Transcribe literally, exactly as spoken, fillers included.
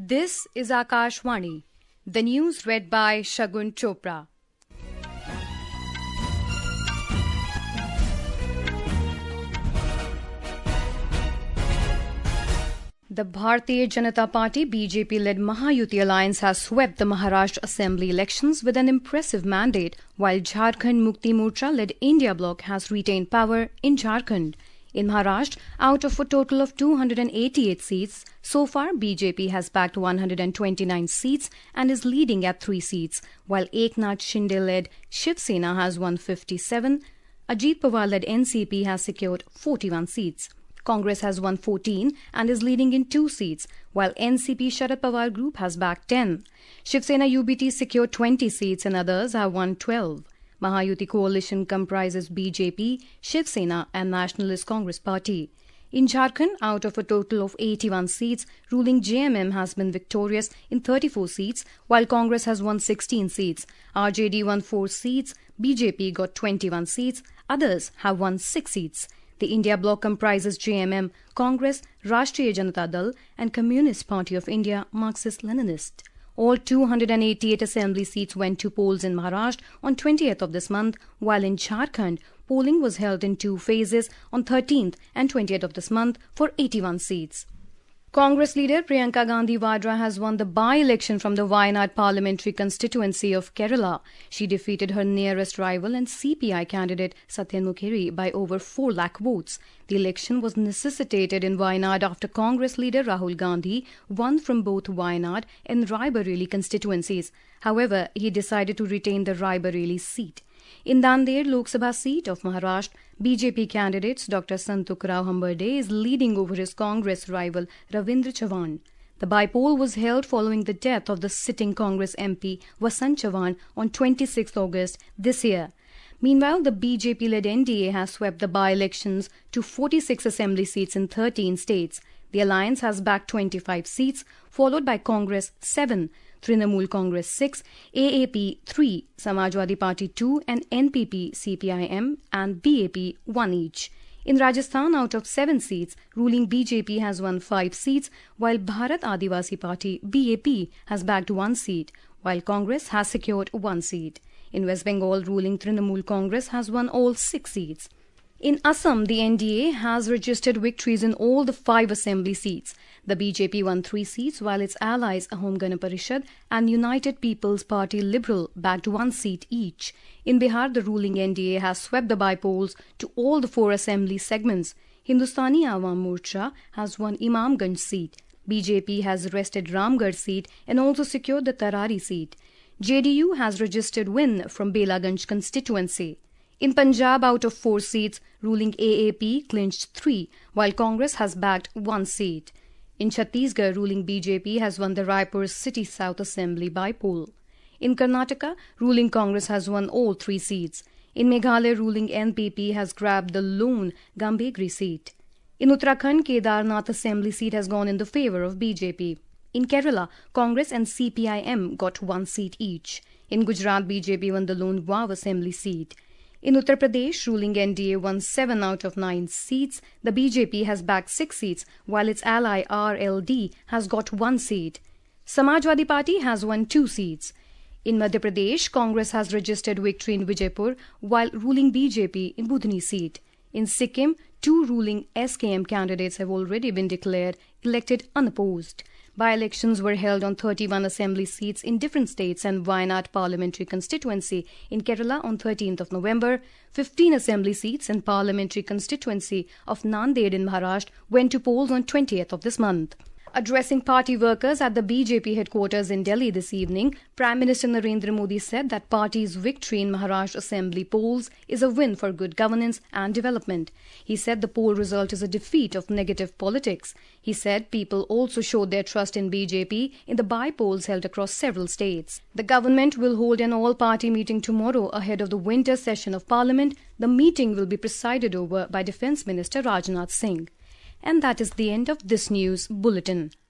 This is Akashvani, the news read by Shagun Chopra. The Bharatiya Janata Party B J P-led Mahayuti alliance has swept the Maharashtra Assembly elections with an impressive mandate, while Jharkhand Mukti Morcha-led India Bloc has retained power in Jharkhand. In Maharashtra, out of a total of two hundred eighty-eight seats, so far B J P has backed one hundred twenty-nine seats and is leading at three seats, while Eknath Shinde-led Shiv Sena has won fifty-seven. Ajit Pawar-led N C P has secured forty-one seats. Congress has won fourteen and is leading in two seats, while N C P Sharad Pawar Group has backed ten. Shiv Sena U B T secured twenty seats and others have won twelve. Mahayuti coalition comprises B J P, Shiv Sena and Nationalist Congress Party. In Jharkhand, out of a total of eighty-one seats, ruling J M M has been victorious in thirty-four seats, while Congress has won sixteen seats. R J D won four seats, B J P got twenty-one seats, others have won six seats. The India Bloc comprises J M M, Congress, Rashtriya Janata Dal and Communist Party of India, Marxist-Leninist. All two hundred eighty-eight assembly seats went to polls in Maharashtra on twentieth of this month, while in Jharkhand, polling was held in two phases on thirteenth and twentieth of this month for eighty-one seats. Congress leader Priyanka Gandhi Vadra has won the by-election from the Wayanad parliamentary constituency of Kerala. She defeated her nearest rival and C P I candidate Satyan Mukherjee by over four lakh votes. The election was necessitated in Wayanad after Congress leader Rahul Gandhi won from both Wayanad and Raebareli constituencies. However, he decided to retain the Raebareli seat. In Dandet Lok Sabha seat of Maharashtra, B J P candidates Doctor Santuk Rao Hamberde is leading over his Congress rival Ravindra Chavan. The by-poll was held following the death of the sitting Congress M P Vasant Chavan on twenty-sixth of August this year. Meanwhile, the B J P-led N D A has swept the by-elections to forty-six assembly seats in thirteen states. The alliance has backed twenty-five seats, followed by Congress seven, Trinamool Congress six, A A P three, Samajwadi Party two and N P P, C P I M and B A P one each. In Rajasthan, out of seven seats, ruling B J P has won five seats, while Bharat Adivasi Party B A P has backed one seat, while Congress has secured one seat. In West Bengal, ruling Trinamool Congress has won all six seats. In Assam, the N D A has registered victories in all the five assembly seats. The B J P won three seats, while its allies Ahom Gana Parishad and United People's Party Liberal backed one seat each. In Bihar, the ruling N D A has swept the by-polls to all the four assembly segments. Hindustani Awam Morcha has won Imamganj seat. B J P has wrested Ramgarh seat and also secured the Tarari seat. J D U has registered win from Belaganj constituency. In Punjab, out of four seats, ruling A A P clinched three, while Congress has backed one seat. In Chhattisgarh, ruling B J P has won the Raipur City South Assembly by-poll. In Karnataka, ruling Congress has won all three seats. In Meghalaya, ruling N P P has grabbed the lone Gambhegri seat. In Uttarakhand, Kedarnath Assembly seat has gone in the favour of B J P. In Kerala, Congress and C P I M got one seat each. In Gujarat, B J P won the lone Vav Assembly seat. In Uttar Pradesh, ruling N D A won seven out of nine seats. The B J P has backed six seats, while its ally R L D has got one seat. Samajwadi Party has won two seats. In Madhya Pradesh, Congress has registered victory in Vijaypur, while ruling B J P in Budni seat. In Sikkim, two ruling S K M candidates have already been declared elected unopposed. By-elections were held on thirty-one assembly seats in different states and Wayanad parliamentary constituency in Kerala on thirteenth of November. fifteen assembly seats and parliamentary constituency of Nanded in Maharashtra went to polls on twentieth of this month. Addressing party workers at the B J P headquarters in Delhi this evening, Prime Minister Narendra Modi said that party's victory in Maharashtra assembly polls is a win for good governance and development. He said the poll result is a defeat of negative politics. He said people also showed their trust in B J P in the by-polls held across several states. The government will hold an all-party meeting tomorrow ahead of the winter session of Parliament. The meeting will be presided over by Defence Minister Rajnath Singh. And that is the end of this news bulletin.